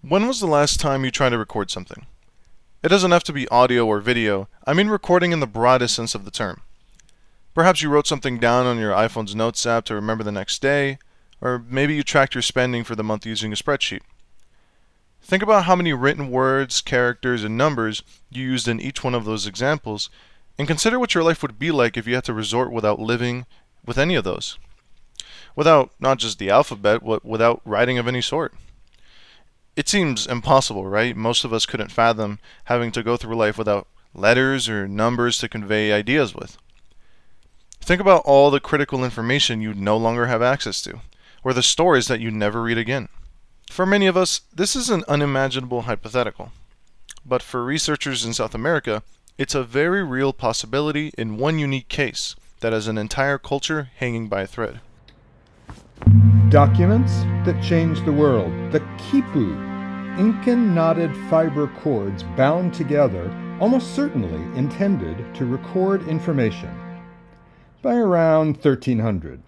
When was the last time you tried to record something? It doesn't have to be audio or video. I mean recording in the broadest sense of the term. Perhaps you wrote something down on your iPhone's Notes app to remember the next day, or maybe you tracked your spending for the month using a spreadsheet. Think about how many written words, characters, and numbers you used in each one of those examples, and consider what your life would be like if you had to resort without living with any of those. Without not just the alphabet, but without writing of any sort. It seems impossible, right? Most of us couldn't fathom having to go through life without letters or numbers to convey ideas with. Think about all the critical information you no longer have access to, or the stories that you never read again. For many of us, this is an unimaginable hypothetical. But for researchers in South America, it's a very real possibility in one unique case that has an entire culture hanging by a thread. Documents that changed the world. The quipu, Incan knotted fiber cords bound together, almost certainly intended to record information. By around 1300.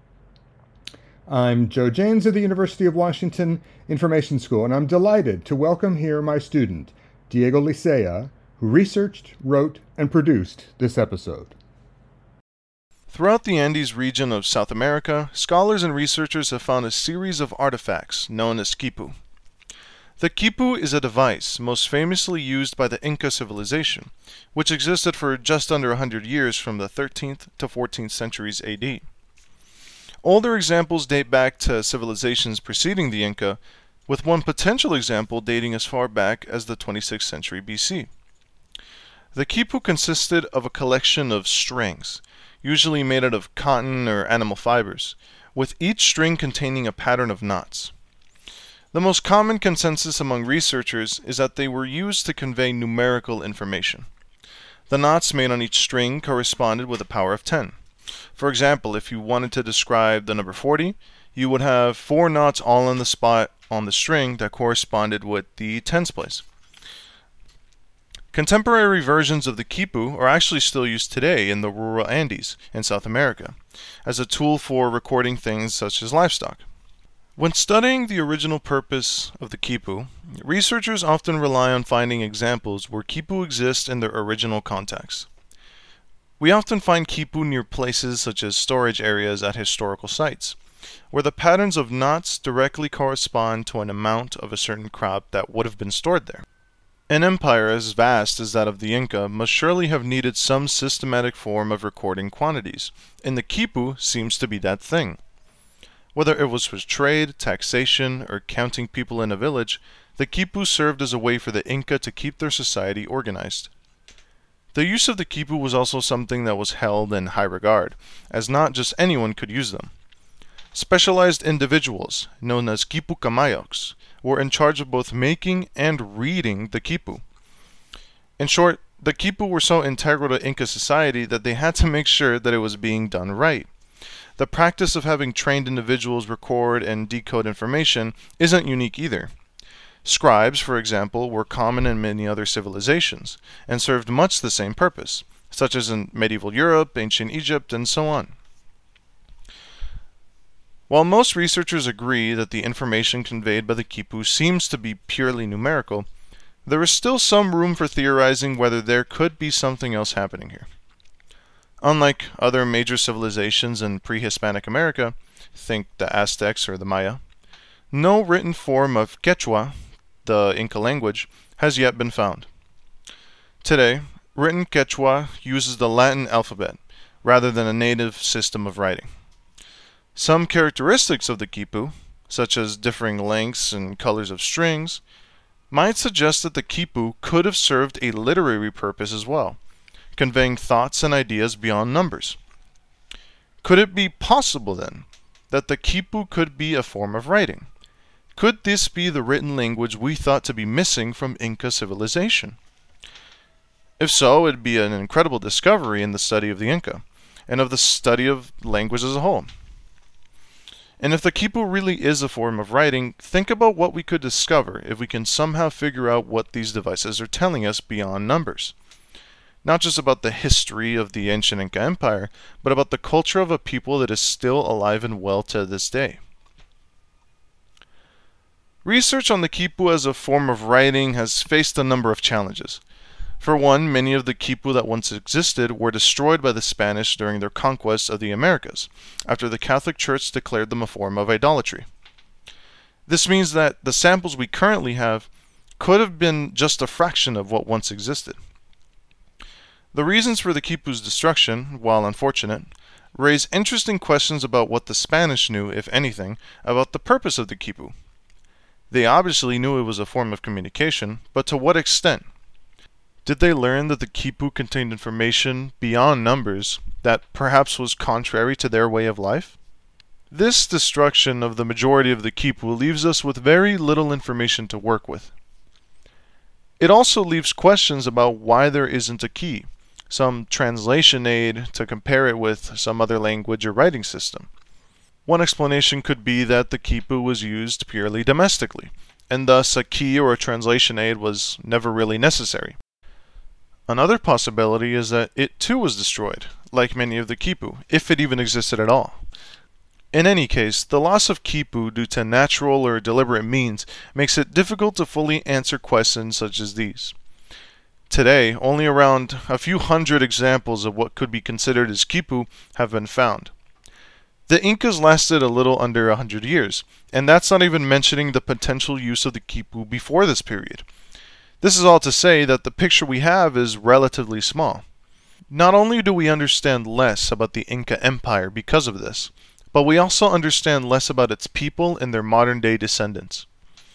I'm Joe Janes of the University of Washington Information School, and I'm delighted to welcome here my student, Diego Licea, who researched, wrote, and produced this episode. Throughout the Andes region of South America, scholars and researchers have found a series of artifacts known as quipu. The quipu is a device most famously used by the Inca civilization, which existed for just under 100 years from the 13th to 14th centuries AD. Older examples date back to civilizations preceding the Inca, with one potential example dating as far back as the 26th century BC. The quipu consisted of a collection of strings, usually made out of cotton or animal fibers, with each string containing a pattern of knots. The most common consensus among researchers is that they were used to convey numerical information. The knots made on each string corresponded with a power of 10. For example, if you wanted to describe the number 40, you would have 4 knots all on the spot on the string that corresponded with the tens place. Contemporary versions of the quipu are actually still used today in the rural Andes in South America as a tool for recording things such as livestock. When studying the original purpose of the quipu, researchers often rely on finding examples where quipu exist in their original context. We often find quipu near places such as storage areas at historical sites, where the patterns of knots directly correspond to an amount of a certain crop that would have been stored there. An empire as vast as that of the Inca must surely have needed some systematic form of recording quantities, and the quipu seems to be that thing. Whether it was for trade, taxation, or counting people in a village, the quipu served as a way for the Inca to keep their society organized. The use of the quipu was also something that was held in high regard, as not just anyone could use them. Specialized individuals, known as quipucamayocs, were in charge of both making and reading the quipu. In short, the quipu were so integral to Inca society that they had to make sure that it was being done right. The practice of having trained individuals record and decode information isn't unique either. Scribes, for example, were common in many other civilizations, and served much the same purpose, such as in medieval Europe, ancient Egypt, and so on. While most researchers agree that the information conveyed by the quipu seems to be purely numerical, there is still some room for theorizing whether there could be something else happening here. Unlike other major civilizations in pre-Hispanic America, think the Aztecs or the Maya, no written form of Quechua, the Inca language, has yet been found. Today, written Quechua uses the Latin alphabet, rather than a native system of writing. Some characteristics of the quipu, such as differing lengths and colors of strings, might suggest that the quipu could have served a literary purpose as well, conveying thoughts and ideas beyond numbers. Could it be possible, then, that the quipu could be a form of writing? Could this be the written language we thought to be missing from Inca civilization? If so, it'd be an incredible discovery in the study of the Inca, and of the study of language as a whole. And if the quipu really is a form of writing, think about what we could discover if we can somehow figure out what these devices are telling us beyond numbers. Not just about the history of the ancient Inca Empire, but about the culture of a people that is still alive and well to this day. Research on the quipu as a form of writing has faced a number of challenges. For one, many of the quipu that once existed were destroyed by the Spanish during their conquest of the Americas, after the Catholic Church declared them a form of idolatry. This means that the samples we currently have could have been just a fraction of what once existed. The reasons for the quipu's destruction, while unfortunate, raise interesting questions about what the Spanish knew, if anything, about the purpose of the quipu. They obviously knew it was a form of communication, but to what extent? Did they learn that the quipu contained information beyond numbers that perhaps was contrary to their way of life? This destruction of the majority of the quipu leaves us with very little information to work with. It also leaves questions about why there isn't a key, some translation aid to compare it with some other language or writing system. One explanation could be that the quipu was used purely domestically, and thus a key or a translation aid was never really necessary. Another possibility is that it too was destroyed, like many of the quipu, if it even existed at all. In any case, the loss of quipu due to natural or deliberate means makes it difficult to fully answer questions such as these. Today, only around a few hundred examples of what could be considered as quipu have been found. The Incas lasted a little under 100 years, and that's not even mentioning the potential use of the quipu before this period. This is all to say that the picture we have is relatively small. Not only do we understand less about the Inca Empire because of this, but we also understand less about its people and their modern-day descendants.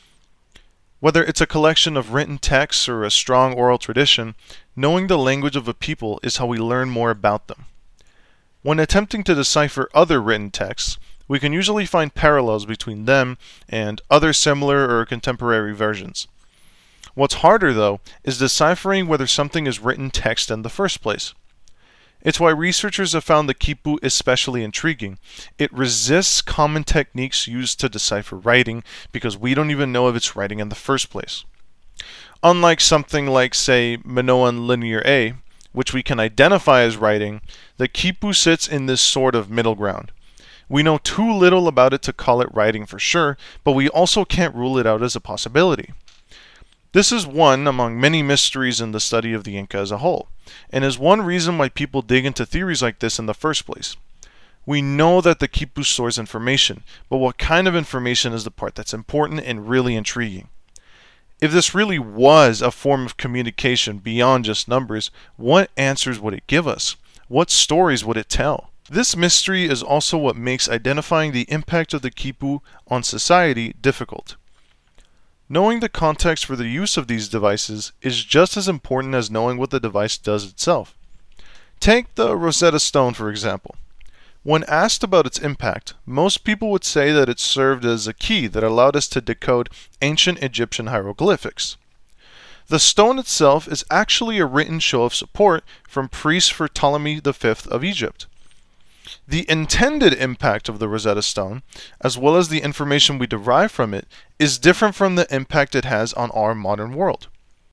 Whether it's a collection of written texts or a strong oral tradition, knowing the language of a people is how we learn more about them. When attempting to decipher other written texts, we can usually find parallels between them and other similar or contemporary versions. What's harder, though, is deciphering whether something is written text in the first place. It's why researchers have found the quipu especially intriguing. It resists common techniques used to decipher writing because we don't even know if it's writing in the first place. Unlike something like, say, Minoan Linear A, which we can identify as writing, the quipu sits in this sort of middle ground. We know too little about it to call it writing for sure, but we also can't rule it out as a possibility. This is one among many mysteries in the study of the Inca as a whole, and is one reason why people dig into theories like this in the first place. We know that the quipu stores information, but what kind of information is the part that's important and really intriguing? If this really was a form of communication beyond just numbers, what answers would it give us? What stories would it tell? This mystery is also what makes identifying the impact of the quipu on society difficult. Knowing the context for the use of these devices is just as important as knowing what the device does itself. Take the Rosetta Stone, for example. When asked about its impact, most people would say that it served as a key that allowed us to decode ancient Egyptian hieroglyphics. The stone itself is actually a written show of support from priests for Ptolemy V of Egypt. The intended impact of the Rosetta Stone, as well as the information we derive from it, is different from the impact it has on our modern world.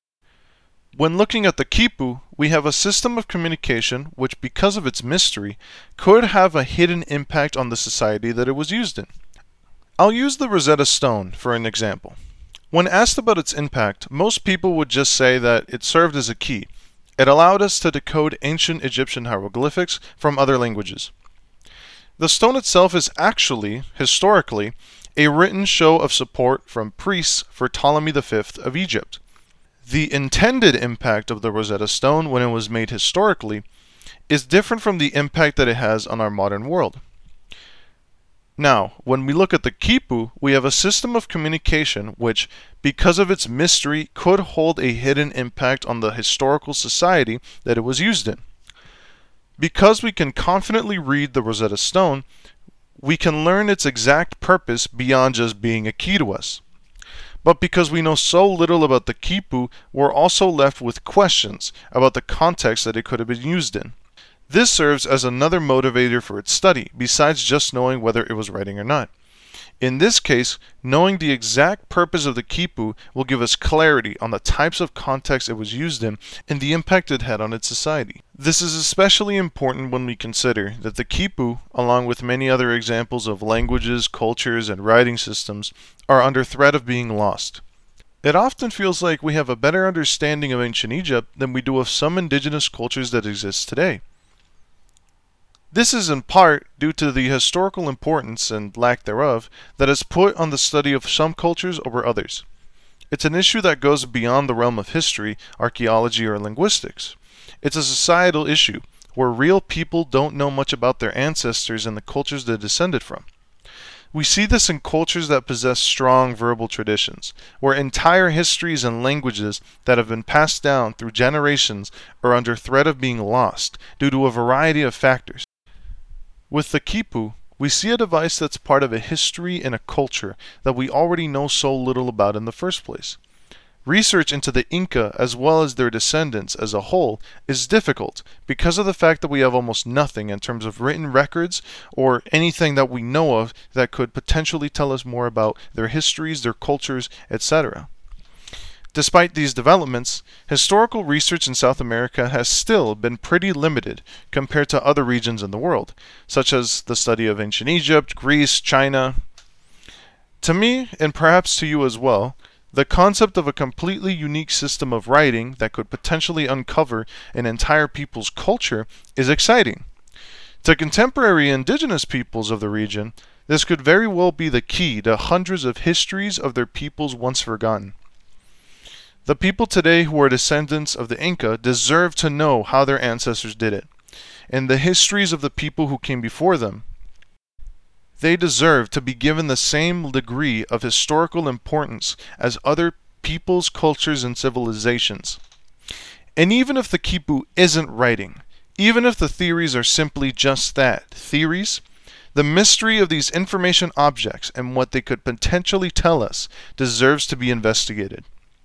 When looking at the quipu, we have a system of communication which, because of its mystery, could have a hidden impact on the society that it was used in. I'll use the Rosetta Stone for an example. When asked about its impact, most people would just say that it served as a key. It allowed us to decode ancient Egyptian hieroglyphics from other languages. The stone itself is actually, historically, a written show of support from priests for Ptolemy V of Egypt. The intended impact of the Rosetta Stone when it was made historically is different from the impact that it has on our modern world. Now, when we look at the quipu, we have a system of communication which, because of its mystery, could hold a hidden impact on the historical society that it was used in. Because we can confidently read the Rosetta Stone, we can learn its exact purpose beyond just being a key to us. But because we know so little about the quipu, we're also left with questions about the context that it could have been used in. This serves as another motivator for its study, besides just knowing whether it was writing or not. In this case, knowing the exact purpose of the quipu will give us clarity on the types of context it was used in and the impact it had on its society. This is especially important when we consider that the quipu, along with many other examples of languages, cultures, and writing systems, are under threat of being lost. It often feels like we have a better understanding of ancient Egypt than we do of some indigenous cultures that exist today. This is in part due to the historical importance, and lack thereof, that is put on the study of some cultures over others. It's an issue that goes beyond the realm of history, archaeology, or linguistics. It's a societal issue, where real people don't know much about their ancestors and the cultures they descended from. We see this in cultures that possess strong verbal traditions, where entire histories and languages that have been passed down through generations are under threat of being lost due to a variety of factors. With the quipu, we see a device that's part of a history and a culture that we already know so little about in the first place. Research into the Inca as well as their descendants as a whole is difficult because of the fact that we have almost nothing in terms of written records or anything that we know of that could potentially tell us more about their histories, their cultures, etc. Despite these developments, historical research in South America has still been pretty limited compared to other regions in the world, such as the study of ancient Egypt, Greece, China. To me, and perhaps to you as well, the concept of a completely unique system of writing that could potentially uncover an entire people's culture is exciting. To contemporary indigenous peoples of the region, this could very well be the key to hundreds of histories of their peoples once forgotten. The people today who are descendants of the Inca deserve to know how their ancestors did it, and the histories of the people who came before them. They deserve to be given the same degree of historical importance as other peoples, cultures, and civilizations. And even if the quipu isn't writing, even if the theories are simply just that, theories, the mystery of these information objects and what they could potentially tell us deserves to be investigated.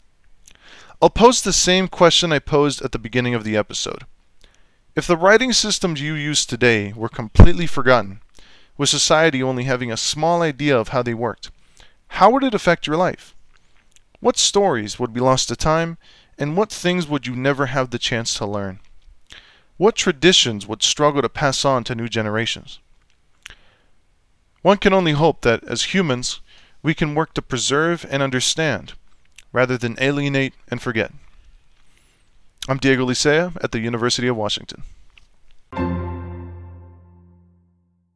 I'll pose the same question I posed at the beginning of the episode. If the writing systems you use today were completely forgotten, with society only having a small idea of how they worked, how would it affect your life? What stories would be lost to time, and what things would you never have the chance to learn? What traditions would struggle to pass on to new generations? One can only hope that, as humans, we can work to preserve and understand, rather than alienate and forget. I'm Diego Licea at the University of Washington.